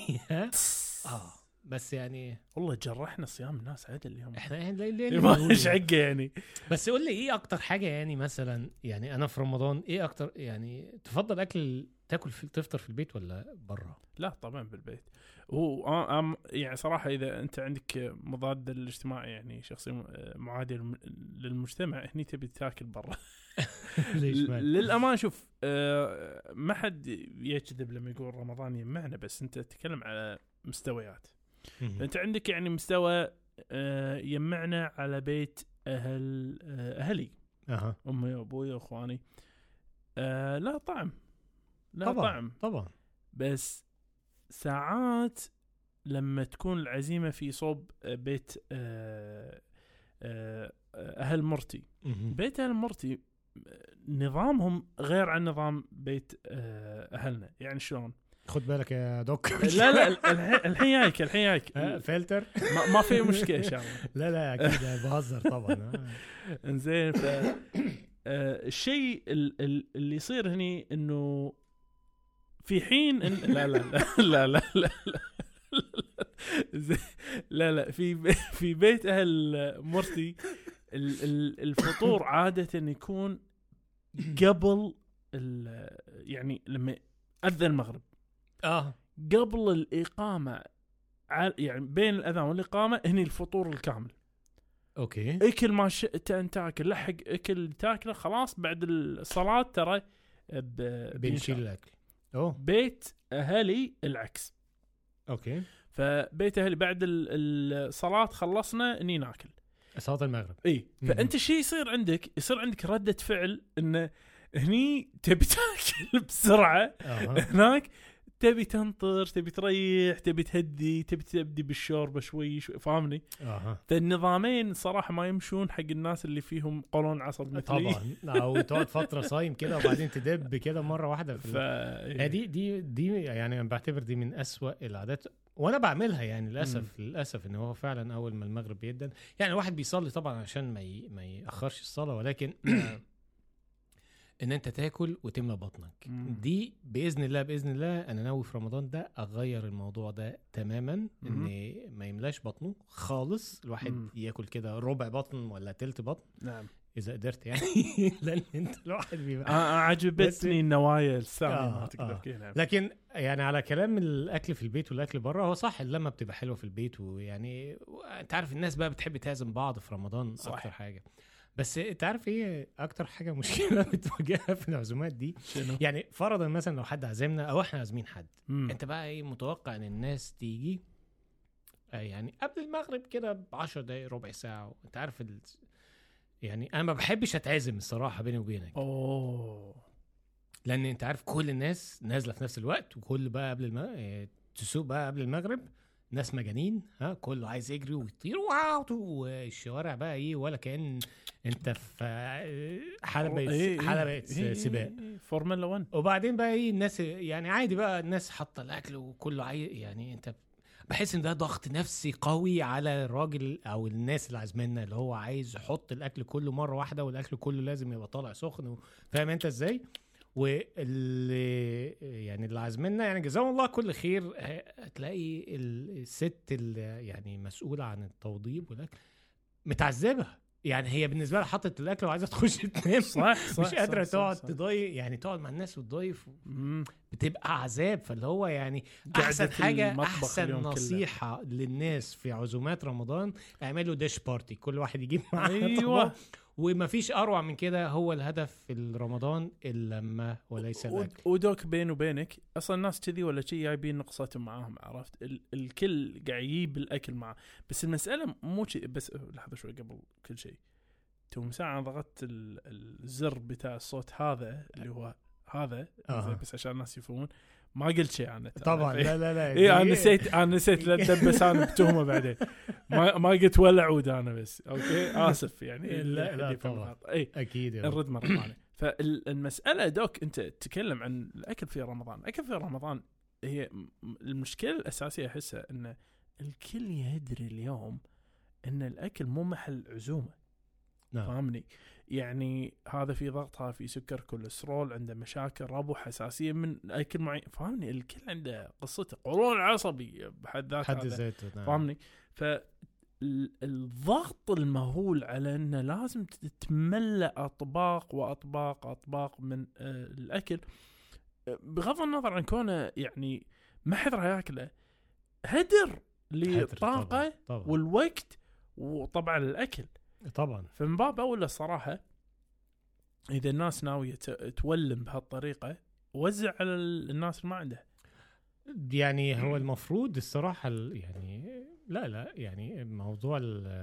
بس يعني والله جرحنا صيام الناس عدل اليوم. احنا مش عقه يعني. بس قول لي ايه اكتر حاجه يعني مثلا يعني انا في رمضان ايه اكتر يعني تفضل اكل تاكل تفطر في البيت ولا برا؟ لا طبعا بالبيت. يعني صراحه اذا انت عندك مضاد الاجتماع يعني شخصي معادي للمجتمع هني تبي تاكل برا. للأمان شوف ما حد يكذب لما يقول رمضان يمعنا. بس انت تتكلم على مستويات. انت عندك يعني مستوى يمعنا على بيت اهلي امي وابوي واخواني. لا طعم طبعا. بس ساعات لما تكون العزيمه في صوب بيت اهل مرتي. بيت اهل مرتي نظامهم غير عن نظام بيت اهلنا. يعني شلون؟ خد بالك يا دوك. لا الحين جايك فلتر ما في مشكله ان شاء الله. لا اكيد بهزر طبعا. انزين الشيء اللي يصير هني انه في حين إن لا لا لا لا لا لا لا لا في بيت اهل مرتي الفطور عادة يكون قبل يعني لما أذن المغرب قبل الإقامة يعني بين الأذان والإقامة هني الفطور الكامل. اوكي اكل ما شئت ان تاكل، لحق اكل تاكله خلاص بعد الصلاة ترى بنشيل الاكل. بيت اهلي العكس. اوكي فبيت اهلي بعد الصلاة خلصنا اني ناكل صلاة المغرب. اي فانت شيء يصير عندك ردة فعل انه هني تبي تاكل بسرعة هناك تبي تنطر، تبي تريح، تبي تهدي، تبي تبدي بالشوربه شوي فاهمني. فالنظامين صراحه ما يمشون حق الناس اللي فيهم قولون عصب مثلي طبعا، او تقعد فتره صايم كده وبعدين تدب كده مره واحده دي يعني انا بعتبر دي من أسوأ العادات وانا بعملها يعني للاسف ان هو فعلا اول ما المغرب بيدن يعني الواحد بيصلي طبعا عشان ما ياخرش الصلاه، ولكن ان انت تاكل وتملى بطنك دي باذن الله انا ناوي في رمضان ده اغير الموضوع ده تماما، ان ما يملاش بطنه خالص، الواحد ياكل كده ربع بطن ولا تلت بطن. نعم اذا قدرت يعني لان انت الواحد بيبقى عجبتني النوايا الثانيه لكن يعني على كلام الاكل في البيت والاكل بره هو صح، لما بتبقى حلوه في البيت ويعني انت عارف الناس بقى بتحب تعزم بعض في رمضان صح. اكتر حاجه، بس انت عارف ايه اكتر حاجه مشكله بتواجهها في العزومات دي؟ يعني فرضا مثلا لو حد عازمنا او احنا عازمين حد انت بقى ايه متوقع ان الناس تيجي يعني قبل المغرب كده ب10 دقايق ربع ساعه؟ انت عارف يعني انا ما بحبش اتعزم الصراحه بيني وبينك لان انت عارف كل الناس نازله في نفس الوقت وكل بقى قبل تسوق بقى قبل المغرب ناس مجانين كله عايز يجري ويطير والشوارع بقى ايه ولا كأن انت في حلبة سباق فورمولا 1. وبعدين بقى ايه الناس يعني عادي بقى الناس حاطه الاكل وكله يعني انت بحس ان ده ضغط نفسي قوي على الراجل او الناس اللي عازمنا اللي هو عايز يحط الاكل كله مره واحده والاكل كله لازم يبقى طالع سخن فاهم انت ازاي؟ واللي يعني اللي عازمنا يعني جزاهم الله كل خير هتلاقي الست اللي يعني مسؤولة عن التوضيب والاكل متعذبة، يعني هي بالنسبة لها حطت الاكل وعايزة تخش تنام صح مش قادرة تقعد تضيف يعني تقعد مع الناس وتضيف بتبقى عذاب. فاللي هو يعني احسن حاجة احسن نصيحة للناس في عزومات رمضان اعملوا ديش بارتي، كل واحد يجيب معاه طبق وما فيش اروع من كده. هو الهدف في رمضان اللمه وليس الاكل. ودوك بين وبينك اصلا الناس كذي ولا شيء جايبين نقصاتهم معاهم، عرفت الكل قاعد يجيب الاكل معه، بس المساله مو بس لحظه شوي قبل كل شيء تو ساعه ضغطت الزر بتاع الصوت هذا اللي هو هذا بس عشان الناس يفهمون ما قلت شيء عنه طبعا لا ايه انا نسيت لا تدبس انا بتهمه بعدين ما قلت ولا عود انا بس اوكي اسف يعني لا طبعا اكيد نرد مره ثانيه. فالمساله دوك انت تتكلم عن الاكل في رمضان. الاكل في رمضان هي المشكله الاساسيه احسها ان الكل يدري اليوم ان الاكل مو محل عزومه. فاهمني؟ يعني هذا في ضغط، هذا في سكر كوليسترول، عنده مشاكل ربو حساسيه من اكل معين. فاهمني؟ الكل عنده قصته قولون عصبي بحد ذاته فاهمني؟ فالضغط المهول على انه لازم تتملأ اطباق واطباق اطباق من الاكل بغض النظر عن كونه يعني ما حد راح ياكله، هدر للطاقه والوقت وطبعا الاكل طبعا. فمن باب اولى الصراحه اذا الناس ناويه تولم بهالطريقه وزع على الناس اللي ما عندها. يعني هو المفروض الصراحه يعني لا يعني موضوع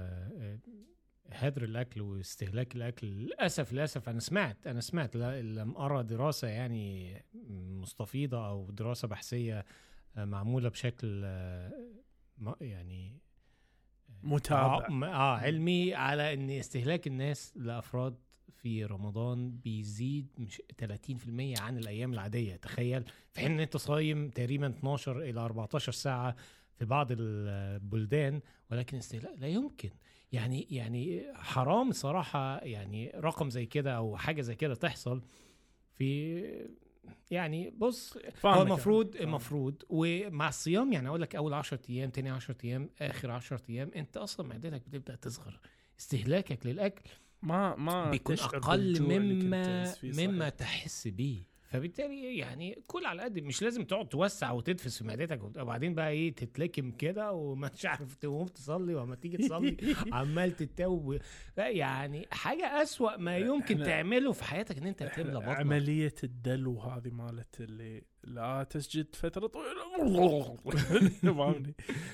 هدر الاكل واستهلاك الاكل للاسف انا سمعت لم ارى دراسه يعني مستفيضه او دراسه بحثيه معموله بشكل يعني متابع علمي على ان استهلاك الناس لافراد في رمضان بيزيد مش 30% عن الايام العاديه. تخيل في حين ان انت صايم تقريبا 12 الى 14 ساعه في بعض البلدان، ولكن استهلاك لا يمكن يعني حرام صراحة، يعني رقم زي كده او حاجة زي كده تحصل في، يعني بص هو المفروض ومع الصيام، يعني اقول لك اول 10 ايام، تاني 10 ايام، اخر 10 ايام انت اصلا معدتك بتبدأ تصغر، استهلاكك للاكل ما بيكون اقل مما تحس بيه. فبالتالي يعني كل على قد، مش لازم تقعد توسع وتدفس في معدتك وبعدين بقى ايه تتلكم كده ومش عارف تقوم تصلي، وما تيجي تصلي عمال تتوب. يعني حاجة أسوأ ما يمكن تعمله في حياتك ان انت تملى بطنك. عملية الدلو هذه مالت اللي لا تسجد فترة طويلة. فاهمني؟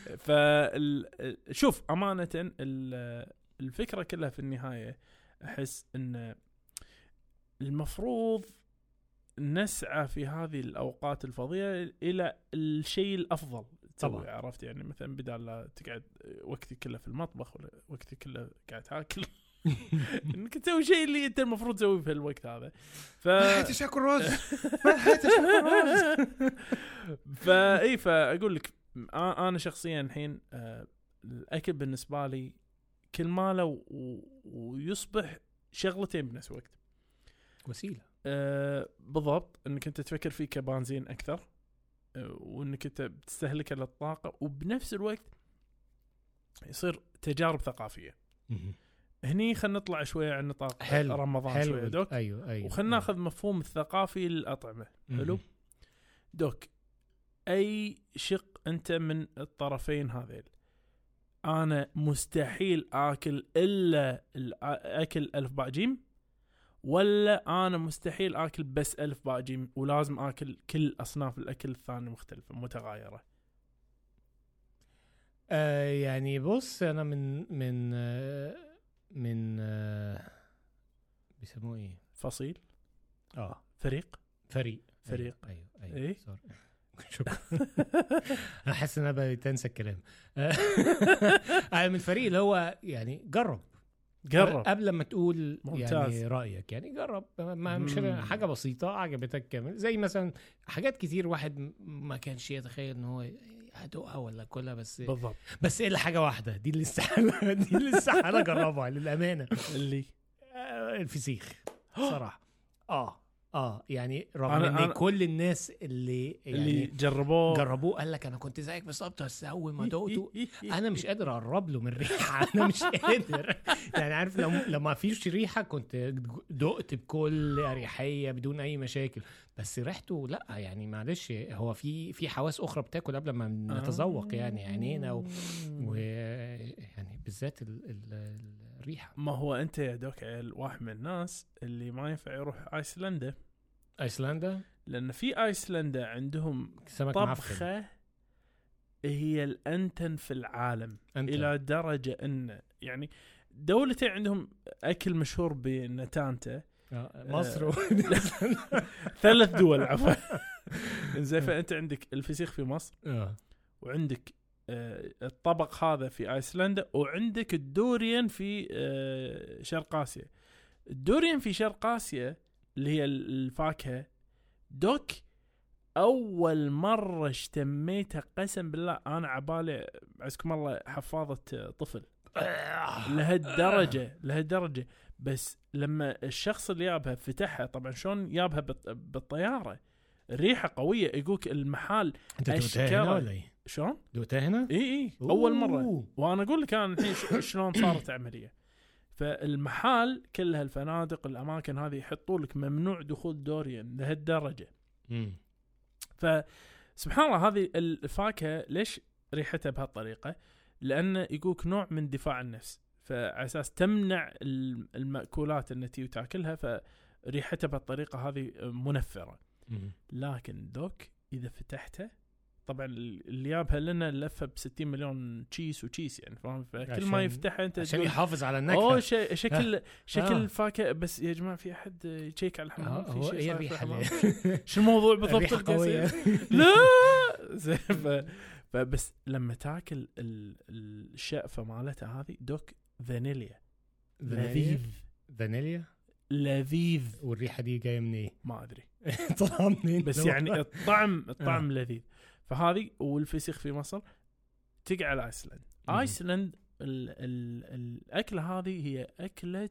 شوف أمانة الفكرة كلها في النهاية أحس ان المفروض نسعى في هذه الأوقات الفاضية إلى الشيء الأفضل تسوي. عرفت يعني مثلا بدال لا تقعد وقتك كله في المطبخ ولا وقتك كله قاعد تاكل انك تسوي شيء اللي انت المفروض تسويه في الوقت هذا. ما حيتش اكل رز، ما حيتش اكل رز. فاقول لك انا شخصيا الحين الاكل بالنسبه لي كل ماله ويصبح شغلتين بنفس الوقت، وسيله. بالضبط، انك انت تفكر فيه كبنزين اكثر، وانك انت بتستهلك للطاقه، وبنفس الوقت يصير تجارب ثقافيه. هني خلينا نطلع شويه عن نطاق رمضان شويه دوك. ايوه وخلنا ناخذ مفهوم الثقافي للاطعمه. حلو دوك، اي شق انت من الطرفين هذيل. انا مستحيل اكل الا اكل الف باء جيم، ولا انا مستحيل اكل بس الف باء جيم ولازم اكل كل اصناف الاكل الثانيه مختلفه متغايره. يعني بص انا من بيسموه ايه، فصيل، فريق. ايوه إيه؟ شكرا. انا حاسس ان انا بقيت انسى الكلام. من فريق اللي هو يعني جرب قبل ما تقول ممتاز. يعني رأيك، يعني جرب، ما مش حاجة بسيطة عجبتك كامل، زي مثلا حاجات كتير واحد ما كانش يتخيل ان هو هدوقها ولا كلها، بس ايه حاجة واحدة دي اللي استحالة اجربها للأمانة، اللي الفسيخ صراحة. يعني رغم ان كل الناس اللي جربوه قال لك انا كنت زيك بالظبط، بس اول ما دقته انا مش قادر اقرب له من ريحه. انا مش قادر، يعني عارف لو ما فيش ريحه كنت دقت بكل اريحيه بدون اي مشاكل، بس ريحته لا، يعني معلش هو في حواس اخرى بتاكل قبل ما نتذوق، يعني عينينا يعني بالذات الريحه. ما هو انت يا دوك واحد من الناس اللي ما ينفع يروح ايسلندا، لان في ايسلندا عندهم طبخه هي الانتن في العالم الى درجه ان يعني دولتين عندهم اكل مشهور بنتانته، مصر ثلاث دول عفوا. زين، فانت عندك الفسيخ في مصر، وعندك الطبق هذا في ايسلندا، وعندك الدوريان في شرق اسيا. الدوريان في شرق اسيا اللي هي الفاكهه دوك، اول مره اشتميتها قسم بالله انا عبالي عزكم الله حفاظه طفل لهالدرجه. بس لما الشخص اللي يابها فتحها، طبعا شلون يابها بالطياره، ريحه قويه، يقولك المحل اشكال. شلون دوتها هنا؟ اي اول مره. وانا اقول لك انا الحين شلون صارت عمليه. فالمحال كلها الفنادق الاماكن هذه يحطوا لك ممنوع دخول دوريان لهالدرجه. فسبحان الله هذه الفاكهه ليش ريحتها بهالطريقه؟ لانه يقولك نوع من دفاع النفس، فعلى اساس تمنع المأكولات التي تاكلها، فريحتها بهالطريقه هذه منفره. لكن دوك اذا فتحته، طبعا اللي جابها لنا لفه ب60 مليون تشيس يعني، فاهم؟ فكل ما يفتحها انت عشان يحافظ على النكهه. شكل فاكهه. بس يا جماعه في احد يشيك على الحمام؟ في شيء صار في الحمام؟ شو الموضوع بالضبط؟ لا فبس لما تاكل الشقفه مالتها هذه دوك، فانيليا لذيذ. والريحه دي جايه منين؟ ما ادري طلع منين، بس يعني الطعم لذيذ. فهذه والفسيخ في مصر. تقع على ايسلند الأكلة هذه هي أكلة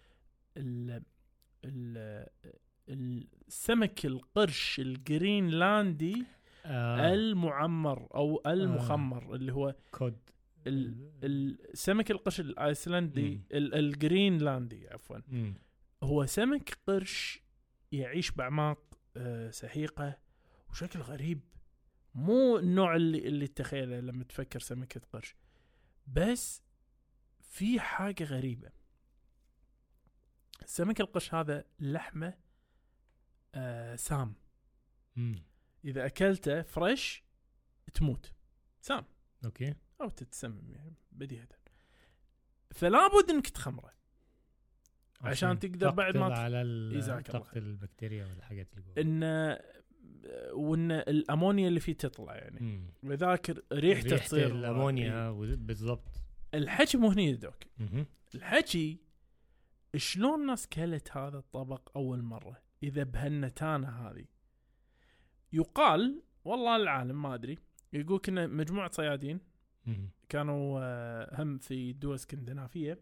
السمك القرش الجرينلاندي المعمر أو المخمر اللي هو كود السمك القرش الأيسلندي الجرينلاندي عفوا. هو سمك قرش يعيش بأعماق سحيقة وشكل غريب، مو النوع اللي تتخيله لما تفكر سمكة قرش، بس في حاجة غريبة. سمك القرش هذا لحمة سام، إذا أكلته فريش تموت سام، أوكي، أو تتسمم يعني بديهة، فلا بد إنك تخمره عشان تقدر بعد ما على تقتل البكتيريا والحاجات اللي جوا، وإن الأمونيا اللي فيه تطلع يعني، وذاك ريحته تصير الأمونيا بالضبط. الحكي مو هني دوك، الحكي شلون الناس كلت هذا الطبق أول مرة إذا بهالنتانة هذه. يقال والله العالم ما أدري، يقول كنا مجموعة صيادين كانوا هم في دول اسكندنافية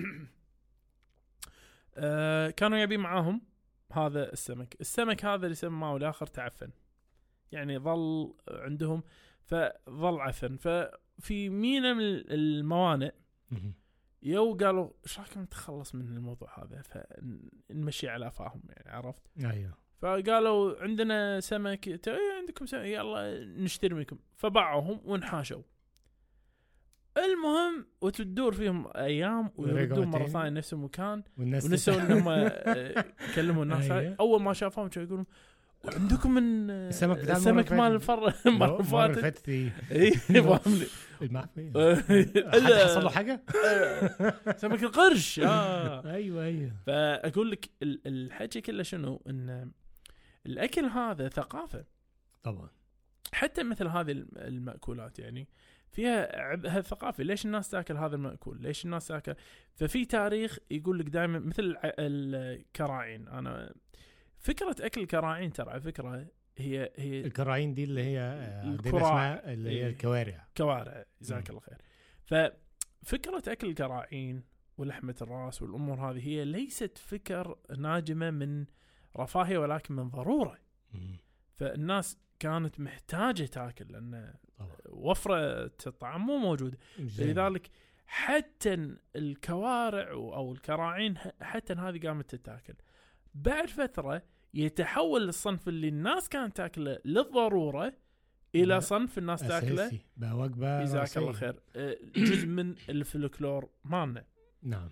كانوا يبي معاهم هذا السمك هذا اللي سماه الآخر تعفن، يعني ظل عندهم فظل عفن. ففي مينا من الموانئ قالوا ايش رايكم نتخلص من الموضوع هذا فنمشي على فاهم يعني، عرفت؟ ايوه. فقالوا عندنا سمك، عندكم سمك، يلا نشتري منكم. فباعوهم ونحاشوا. المهم وتدور فيهم ايام ويردون مره ثانيه نفس المكان ونسوا انهم يكلموا الناس. اول ما شافوهم يقولون عندكم من السمك مال الفر فاتت اي فاهمني المعفي حصل له حاجه سمك القرش ايوه. فاقول لك الحكي كله شنو، ان الاكل هذا ثقافه طبعا. حتى مثل هذه المأكولات يعني فيها عبء ثقافي. ليش الناس تاكل هذا المأكول؟ ليش الناس تاكل؟ ففي تاريخ يقول لك دائما مثل الكراعين. انا فكرة أكل الكراعين ترى فكرة هي الكراعين دي اللي هي اسمها اللي هي كوارع جزاك الله خير. ففكرة أكل الكراعين ولحمة الرأس والأمور هذه هي ليست فكر ناجمة من رفاهية ولكن من ضرورة. فالناس كانت محتاجة تاكل لأن وفرة الطعام مو موجودة. لذلك حتى الكوارع أو الكراعين حتى هذه قامت تتاكل. بعد فترة يتحول الصنف اللي الناس كانت تاكله للضرورة إلى صنف الناس تاكله بوجبة. جزاك الله خير. جزء من الفلكلور مالنا. نعم.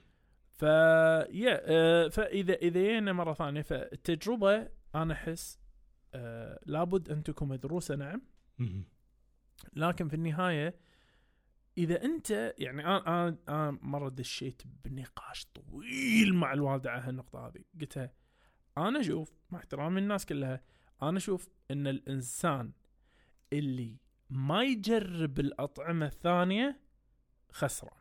فإذا جينا مرة ثانية فالتجربة أنا أحس لابد أن تكون مدروسة. نعم. لكن في النهاية إذا أنت يعني أنا مرة دشيت بنقاش طويل مع الوالدة على هالنقطة هذه. قلتها أنا أشوف مع احترام الناس كلها، أنا أشوف أن الإنسان اللي ما يجرب الأطعمة الثانية خسران.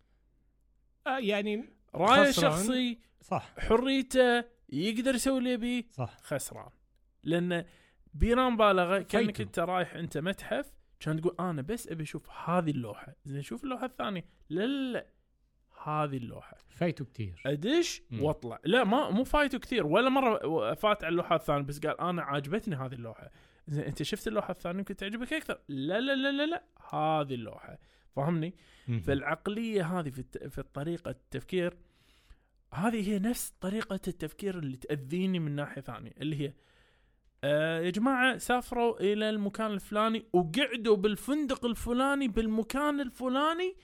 يعني رأي شخصي صح، حريته يقدر يسوي اللي يبيه صح، خسران. لأن بلا مبالغة كأنك أنت رايح أنت متحف كان تقول أنا بس أبي أشوف هذه اللوحة، زين شوف اللوحة الثانية. لا هذه اللوحة فايته كتير، أدش واطلع. لا مو فايته كتير ولا مرة فات على اللوحة الثانية، بس قال أنا عجبتني هذه اللوحة. زين أنت شفت اللوحة الثانية يمكن تعجبك أكثر. لا لا لا لا لا هذه اللوحة. فهمني؟ فالعقلية هذه في طريقة التفكير هذه هي نفس طريقة التفكير اللي تأذيني من ناحية ثانية، اللي هي يا جماعة سافروا إلى المكان الفلاني وقعدوا بالفندق الفلاني بالمكان الفلاني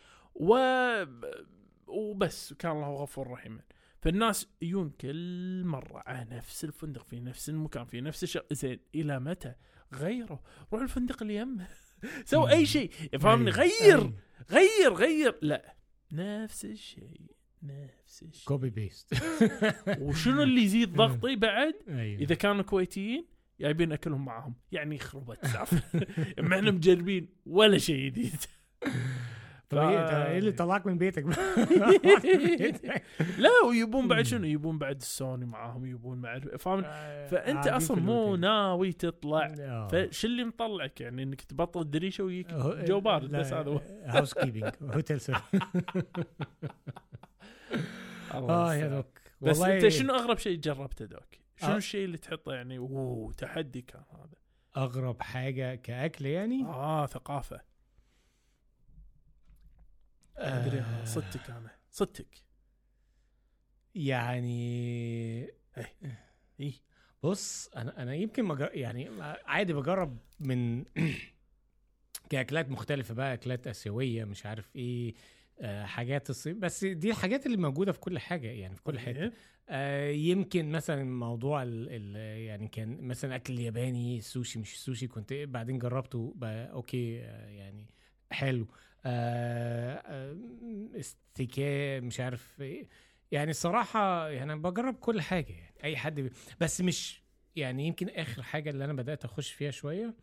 وبس كان الله غفور رحيم. فالناس يجون كل مرة على نفس الفندق في نفس المكان في نفس الشيء. زين إلى متى؟ غيروا، روح الفندق اللي يمه سووا أي شيء. فهمني؟ غير لا نفس الشيء كوبي بيست. وشنو اللي يزيد ضغطي بعد؟ إذا كانوا كويتيين جايبين أكلهم معهم يعني خربت سالفة. ما احنا مجربين ولا شيء جديد. طب ايه اللي طلعك من بيتك؟ لا ويبون بعد شنو؟ يبون بعد السوني معاهم، يبون مع فاهم. فانت اصلا مو ناوي تطلع، فش اللي مطلعك يعني انك تبطل الدريشه ويجيك جو بارد؟ بس هذا هاوس كيبنج هوتيل سيرف. يا دوك. بس انت شنو اغرب شيء جربته دوك؟ شنو الشيء اللي تحطه يعني تحدي كان هذا؟ اغرب حاجه كاكل يعني ثقافه. ادري صدتك انا صدتك يعني ايه. بص انا يمكن يعني عادي بجرب من كاكلات مختلفه بقى، اكلات اسيويه مش عارف ايه، حاجات الصين، بس دي الحاجات اللي موجوده في كل حاجه يعني في كل حته. يمكن مثلا موضوع يعني كان مثلا اكل ياباني، السوشي، مش السوشي كنت بعدين جربته اوكي يعني حلو. استيكاه مش عارف ايه يعني الصراحه يعني بجرب كل حاجه يعني اي حد بس مش يعني يمكن اخر حاجه اللي انا بدات اخش فيها شويه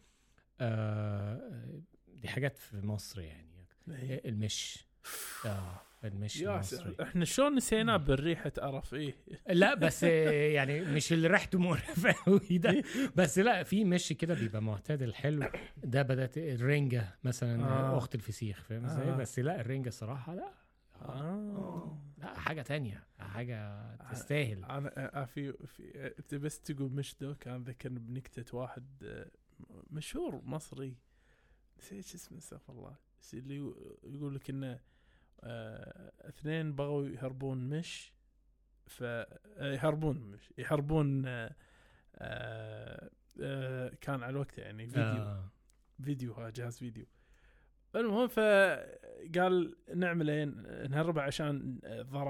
دي حاجات في مصر يعني المش المش المصري. احنا شلون نسينا بالريحه قرف ايه؟ لا بس يعني مش اللي ريحته مقرفه قوي ده، بس لا في مش كده بيبقى معتدل حلو. ده بدات الرنجه مثلا اخت الفسيخ فاهم ازاي؟ بس لا الرنجه الصراحه لا لا حاجه تانية، حاجه تستاهل. انا في بس تقول مش ده كان ذكرني بنكته واحد مشهور مصري نسيت اسمه استغفر الله، اللي يقول لك انه اثنين بغوا يهربون مش يهربون كان على الوقت يعني فيديو جهاز فيديو. المهم فقال نعمل ايه نهرب عشان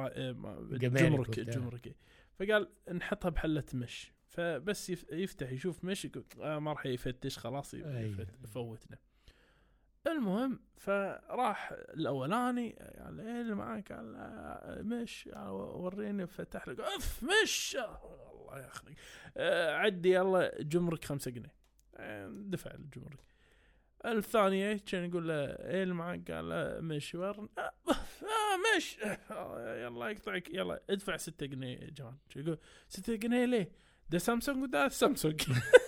جمرك فقال نحطها بحلة مش، فبس يفتح يشوف مش يقول ما راح يفتش خلاص يفوتنا. المهم فراح الاولاني قال ايه اللي معك؟ قال مش وريني، فتح له اف مش الله يخليك عدي يلا جمرك 5 جنيه دفع الجمرك. الثانية كان يقول له ايه اللي معك؟ قال مش ورن مش يلا يقطعك يلا ادفع 6 جنيه يا جماعة. يقول 6 جنيه ليه؟ ده سامسونج وده سامسونج.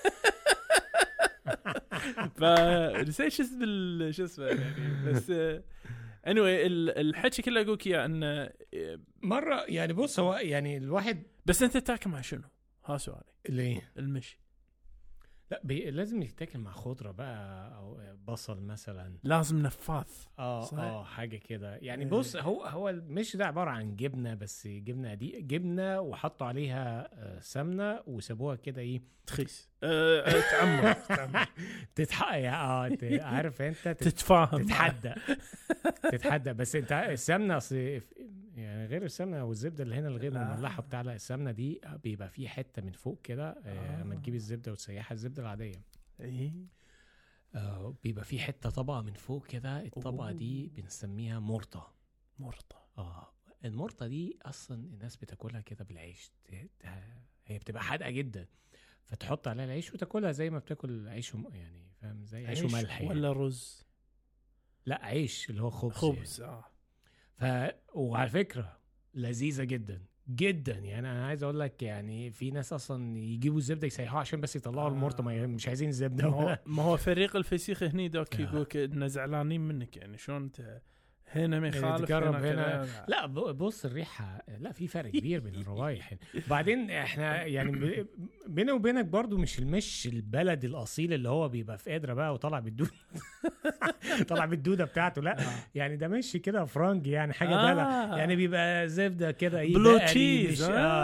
فنسيت شو اسمه يعني بس anyway الحكي كله اقولك اياه ان مره يعني بص هو يعني الواحد بس انت تاكل مع شنو؟ ها سؤالي. ليه المشي لا لازم يتاكل مع خضره بقى او بصل مثلا، لازم نفاث حاجه كده يعني. بص هو المش ده عباره عن جبنه، بس جبنه دي جبنه وحطوا عليها سمنه وسابوها كده ايه تخيس تعمر تتحقق عارف انت تتفاهم تتحدى بس انت السمنه يعني غير السمنه والزبده اللي هنا الغير مملحه بتاع السمنه دي بيبقى فيه حته من فوق كده لما تجيب الزبده وتسيحها الزبده العاديه بيبقى فيه حته طبقه من فوق كده، الطبقه دي بنسميها مرطه. المرطه دي اصلا الناس بتاكلها كده بالعيش، هي بتبقى حادقه جدا، فتحط عليها العيش وتاكلها زي ما بتاكل عيش يعني فاهم زي عيش وملح ولا يعني. رز لا عيش اللي هو خبز يعني. وعلى فكرة لذيذة جدا جدا يعني. انا عايز اقول لك يعني في ناس اصلا يجيبوا الزبده يسيحوها عشان بس يطلعوا المرطه، مش عايزين الزبده. ما هو فريق الفسيخ هني دوك يقولك انه زعلانين منك يعني شلون انت هنا ما يخالف هنا. لا بص الريحه لا في فرق كبير بين الروايح. بعدين احنا يعني بيني وبينك برضو مش البلد الاصيل اللي هو بيبقى في قدره بقى وطلع بالدود طلع بالدوده بتاعته، لا يعني ده مش كده فرنج يعني حاجه بقى يعني بيبقى زبده كده ايه بلو تشيز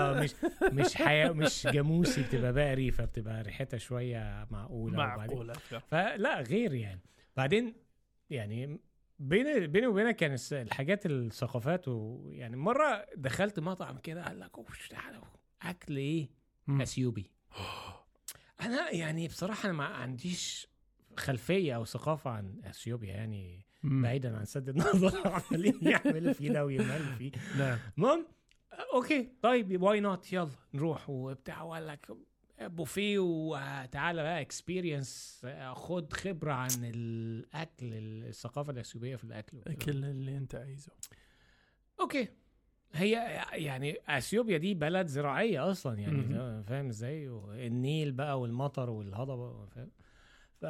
مش جاموسي، بتبقى بقري فبتبقى ريحتها شويه معقوله فلا غير يعني. بعدين يعني بيني وبينك كان الحاجات الثقافات يعني مرة دخلت مطعم كده قال لك تعالوا أكل إيه أثيوبي. أنا يعني بصراحة أنا ما عنديش خلفية أو ثقافة عن أثيوبيا يعني بعيدا عن سد النظر عمالين يعملوا فيه ده ويعملوا فيه. نعم المهم أوكي طيب واي نوت يلا نروح وبتاع. وقال لك بوفيه وتعالى بقى اكسبيرينس، خد خبرة عن الأكل، الثقافة الأثيوبية في الأكل وكده. اكل اللي انت عايزه. اوكي، هي يعني اثيوبيا دي بلد زراعيه اصلا يعني، فاهم ازاي، النيل بقى والمطر والهضبه، فاهم. ف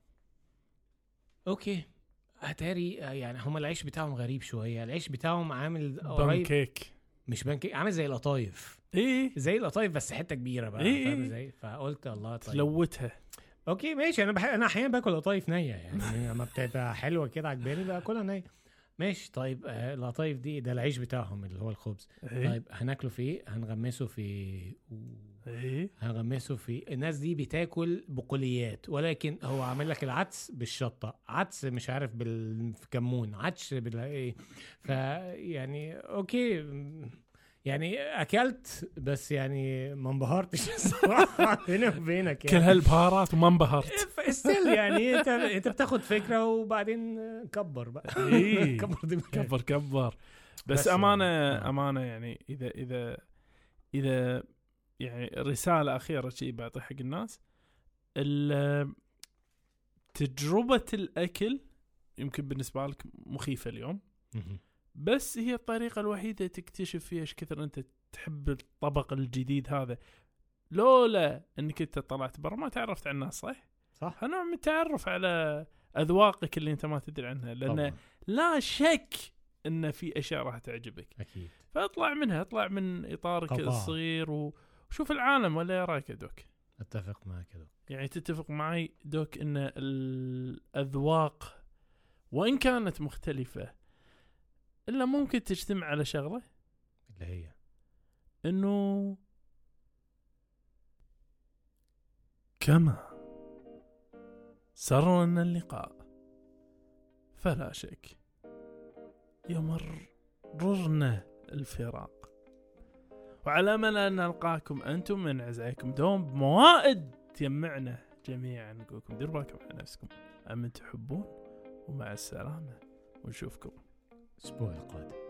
اوكي، اتاري يعني هم العيش بتاعهم غريب شويه، العيش بتاعهم عامل قريب، بانكيك. مش بانكيك، عامل زي القطايف، ايه زي القطايف بس حته كبيره بقى، إيه. فاهم ازاي. فقلت الله طيب تلوتها. اوكي ماشي، انا احيانا باكل قطايف نيه يعني لما بتبقى حلوه كده عجباني باكلها نيه، ماشي. طيب القطايف دي ده العيش بتاعهم اللي هو الخبز. إيه؟ طيب هناكله في ايه؟ هنغمسه في ايه هنغمسه في، الناس دي بتاكل بقوليات، ولكن هو عامل لك العدس بالشطه، عدس مش عارف بالكمون، عدس ايه. فيعني اوكي يعني اكلت بس يعني ما انبهرتش الصراحه بيني وبينك كل يعني. هالبهارات وما انبهرت. استيل يعني انت بتاخد فكره وبعدين كبر بقى. إيه. كبر كبر بس امانه يعني اذا يعني رساله اخيره شيء بعطي حق الناس، تجربه الاكل يمكن بالنسبه لك مخيفه اليوم، بس هي الطريقه الوحيده تكتشف فيها ايش كثر انت تحب الطبق الجديد هذا. لولا انك انت طلعت برا ما تعرفت عن الناس، صح نوع من التعرف على اذواقك اللي انت ما تدري عنها، لان طبعا. لا شك ان في اشياء راح تعجبك اكيد، فاطلع منها، اطلع من اطارك قطاع. الصغير وشوف العالم. ولا يا رايك يا دوك؟ اتفق معك كده. يعني تتفق معي دوك ان الاذواق وان كانت مختلفه الا ممكن تجتمع على شغله، اللي هي انه كما سرنا اللقاء فلا شك يمررنا الفراق، وعلى امل ان نلقاكم انتم من اعزائكم دوم بموائد تجمعنا جميعا. نقولكم ديروا بالكم على نفسكم، امن تحبون، ومع السلامه، ونشوفكم الاسبوع القادم.